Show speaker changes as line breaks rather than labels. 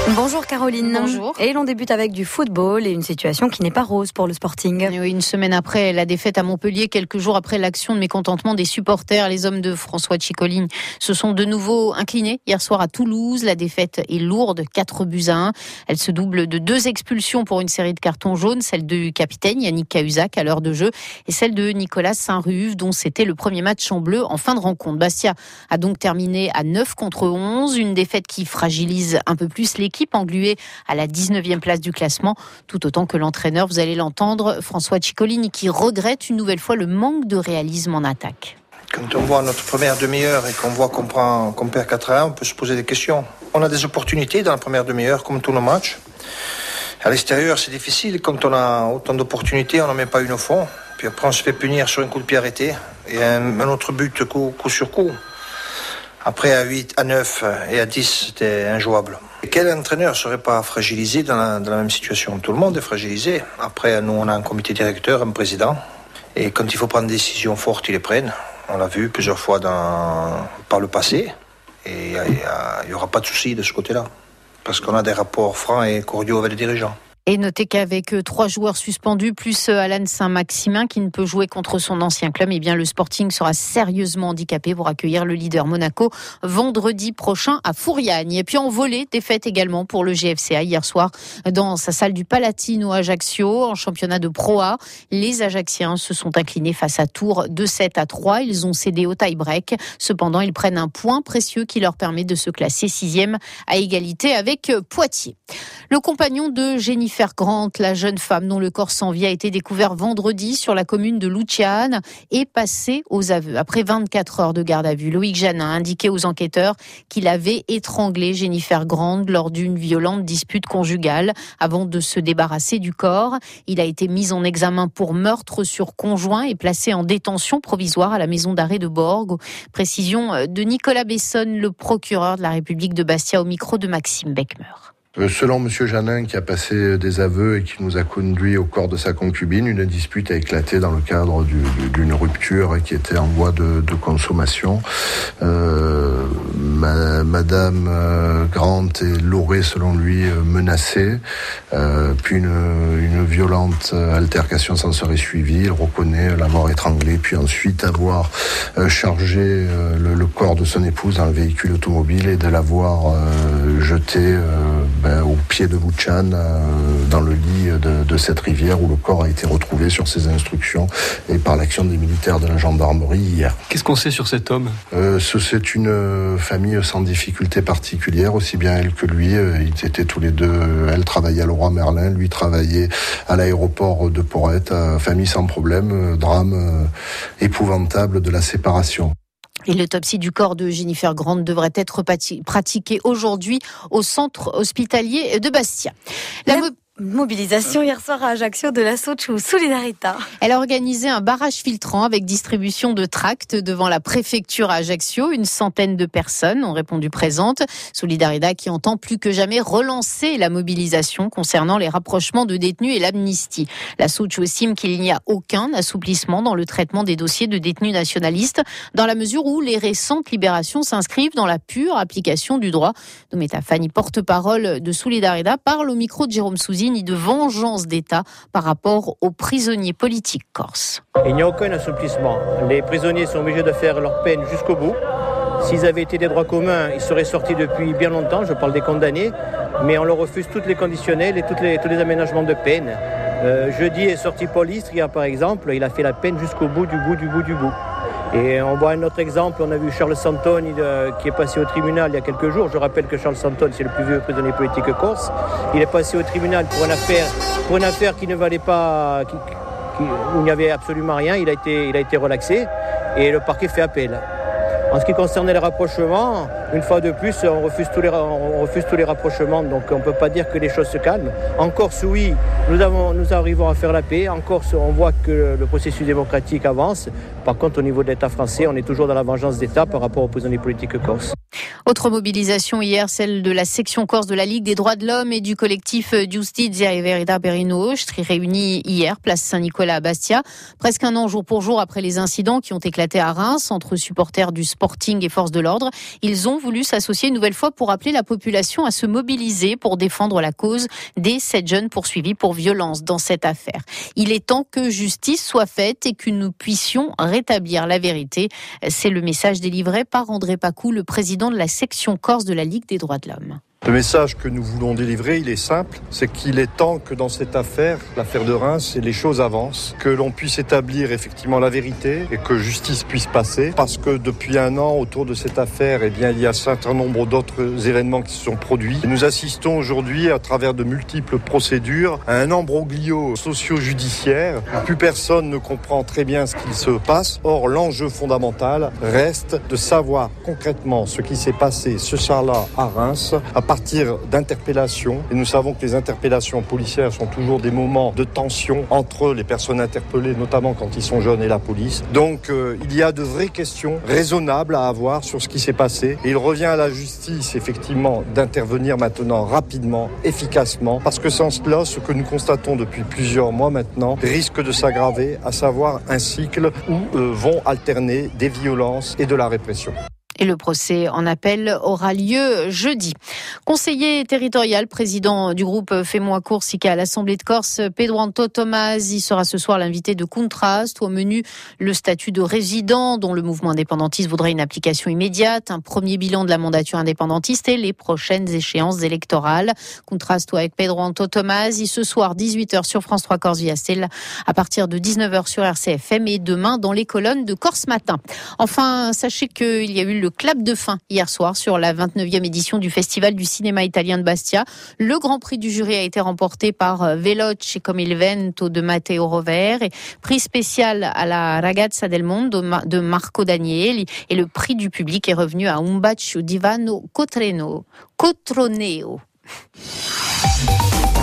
Bonjour Caroline.
Bonjour.
Et l'on débute avec du football et une situation qui n'est pas rose pour le Sporting.
Oui, une semaine après la défaite à Montpellier, quelques jours après l'action de mécontentement des supporters, les hommes de François Cicolline se sont de nouveau inclinés hier soir à Toulouse. La défaite est lourde, 4-1. Elle se double de 2 expulsions pour une série de cartons jaunes, celle du capitaine Yannick Cahuzac à l'heure de jeu et celle de Nicolas Saint-Ruve dont c'était le premier match en bleu en fin de rencontre. Bastia a donc terminé à 9-11, une défaite qui fragilise un peu plus l'équipe engluée à la 19e place du classement, tout autant que l'entraîneur, vous allez l'entendre, François Cicolline, qui regrette une nouvelle fois le manque de réalisme en attaque.
Quand on voit notre première demi-heure et qu'on voit qu'on perd 4-1, on peut se poser des questions. On a des opportunités dans la première demi-heure, comme tous nos matchs. À l'extérieur, c'est difficile. Quand on a autant d'opportunités, on n'en met pas une au fond. Puis après, on se fait punir sur un coup de pied arrêté. Et un autre but coup sur coup. Après, à 8, à 9 et à 10, c'était injouable. Et quel entraîneur ne serait pas fragilisé dans la même situation ? Tout le monde est fragilisé. Après, nous, on a un comité directeur, un président. Et quand il faut prendre des décisions fortes, ils les prennent. On l'a vu plusieurs fois par le passé. Et il n'y aura pas de souci de ce côté-là. Parce qu'on a des rapports francs et cordiaux avec les dirigeants.
Et notez qu'avec 3 joueurs suspendus, plus Alan Saint-Maximin qui ne peut jouer contre son ancien club, eh bien le Sporting sera sérieusement handicapé pour accueillir le leader Monaco vendredi prochain à Fouriagne. Et puis en volée, défaite également pour le GFCA hier soir dans sa salle du Palatino à Ajaccio en championnat de Pro A. Les Ajacciens se sont inclinés face à Tours 2-7-3. Ils ont cédé au tie-break. Cependant, ils prennent un point précieux qui leur permet de se classer 6e à égalité avec Poitiers. Le compagnon de Jennifer Grant, la jeune femme dont le corps sans vie a été découvert vendredi sur la commune de Luciane, est passé aux aveux. Après 24 heures de garde à vue, Loïc Janin a indiqué aux enquêteurs qu'il avait étranglé Jennifer Grant lors d'une violente dispute conjugale avant de se débarrasser du corps. Il a été mis en examen pour meurtre sur conjoint et placé en détention provisoire à la maison d'arrêt de Borg. Précision de Nicolas Bessonne, le procureur de la République de Bastia, au micro de Maxime Beckmer.
Selon M. Janin, qui a passé des aveux et qui nous a conduit au corps de sa concubine, une dispute a éclaté dans le cadre d'une rupture qui était en voie de consommation. Madame Grant l'aurait, selon lui, menacée. Puis une violente altercation s'en serait suivie. Il reconnaît l'avoir étranglée, puis ensuite avoir chargé le corps de son épouse dans le véhicule automobile et de l'avoir jeté au pied de Luciane, dans le lit de cette rivière où le corps a été retrouvé sur ses instructions et par l'action des militaires de la gendarmerie hier.
Qu'est-ce qu'on sait sur cet homme ?
C'est une famille sans difficulté particulière, aussi bien elle que lui. Ils étaient tous les deux, elle travaillait à Leroy Merlin, lui travaillait à l'aéroport de Porrette. Famille sans problème, drame épouvantable de la séparation.
Et l'autopsie du corps de Jennifer Grant devrait être pratiquée aujourd'hui au centre hospitalier de Bastia.
Mobilisation hier soir à Ajaccio de l'association Solidarita.
Elle a organisé un barrage filtrant avec distribution de tracts devant la préfecture à Ajaccio. Une centaine de personnes ont répondu présentes. Solidarita qui entend plus que jamais relancer la mobilisation concernant les rapprochements de détenus et l'amnistie. L'association estime qu'il n'y a aucun assouplissement dans le traitement des dossiers de détenus nationalistes dans la mesure où les récentes libérations s'inscrivent dans la pure application du droit. Doumeta Fani, porte-parole de Solidarita, parle au micro de Jérôme Souzy ni de vengeance d'État par rapport aux prisonniers politiques corses.
Il n'y a aucun assouplissement. Les prisonniers sont obligés de faire leur peine jusqu'au bout. S'ils avaient été des droits communs, ils seraient sortis depuis bien longtemps, je parle des condamnés, mais on leur refuse toutes les conditionnelles et tous les aménagements de peine. Jeudi est sorti Paul Istria, par exemple, il a fait la peine jusqu'au bout du bout. Et on voit un autre exemple, on a vu Charles Santoni qui est passé au tribunal il y a quelques jours. Je rappelle que Charles Santoni, c'est le plus vieux prisonnier politique corse. Il est passé au tribunal pour une affaire qui ne valait pas, où il n'y avait absolument rien. Il a été relaxé et le parquet fait appel. En ce qui concernait les rapprochements, une fois de plus, on refuse tous les rapprochements, donc on ne peut pas dire que les choses se calment. En Corse, oui, nous arrivons à faire la paix. En Corse, on voit que le processus démocratique avance. Par contre, au niveau de l'État français, on est toujours dans la vengeance d'État par rapport aux prisonniers politiques corses.
Autre mobilisation hier, celle de la section corse de la Ligue des droits de l'homme et du collectif Giustizia e Verità per i Nostri, réunis hier, place Saint-Nicolas à Bastia. Presque un an jour pour jour après les incidents qui ont éclaté à Reims entre supporters du Sporting et forces de l'ordre. Ils ont voulu s'associer une nouvelle fois pour appeler la population à se mobiliser pour défendre la cause des 7 jeunes poursuivis pour violence dans cette affaire. Il est temps que justice soit faite et que nous puissions rétablir la vérité. C'est le message délivré par André Pacou, le président de la section Corse de la Ligue des droits de l'homme.
Le message que nous voulons délivrer, il est simple, c'est qu'il est temps que dans cette affaire, l'affaire de Reims, les choses avancent, que l'on puisse établir effectivement la vérité et que justice puisse passer, parce que depuis un an, autour de cette affaire, il y a un certain nombre d'autres événements qui se sont produits. Nous assistons aujourd'hui, à travers de multiples procédures, à un imbroglio socio-judiciaire où plus personne ne comprend très bien ce qu'il se passe. Or, l'enjeu fondamental reste de savoir concrètement ce qui s'est passé ce soir-là à Reims, à partir d'interpellations. Et nous savons que les interpellations policières sont toujours des moments de tension entre les personnes interpellées, notamment quand ils sont jeunes, et la police. Donc il y a de vraies questions raisonnables à avoir sur ce qui s'est passé. Et il revient à la justice, effectivement, d'intervenir maintenant rapidement, efficacement, parce que sans cela, ce que nous constatons depuis plusieurs mois maintenant risque de s'aggraver, à savoir un cycle où vont alterner des violences et de la répression.
Et le procès en appel aura lieu jeudi. Conseiller territorial, président du groupe Fais-moi Corsica à l'Assemblée de Corse, Pedro Anto Tomasi sera ce soir l'invité de Contraste. Au menu, le statut de résident dont le mouvement indépendantiste voudrait une application immédiate, un premier bilan de la mandature indépendantiste et les prochaines échéances électorales. Contraste avec Pedro Anto Tomasi ce soir 18h sur France 3 Corse via Stella, à partir de 19h sur RCFM et demain dans les colonnes de Corse Matin. Enfin, sachez qu'il y a eu le clap de fin hier soir sur la 29e édition du Festival du cinéma italien de Bastia. Le grand prix du jury a été remporté par Veloce come il vento de Matteo Rovere, et prix spécial à la Ragazza del Mondo de Marco Danieli, et le prix du public est revenu à Un bacio di Vanno Cotroneo.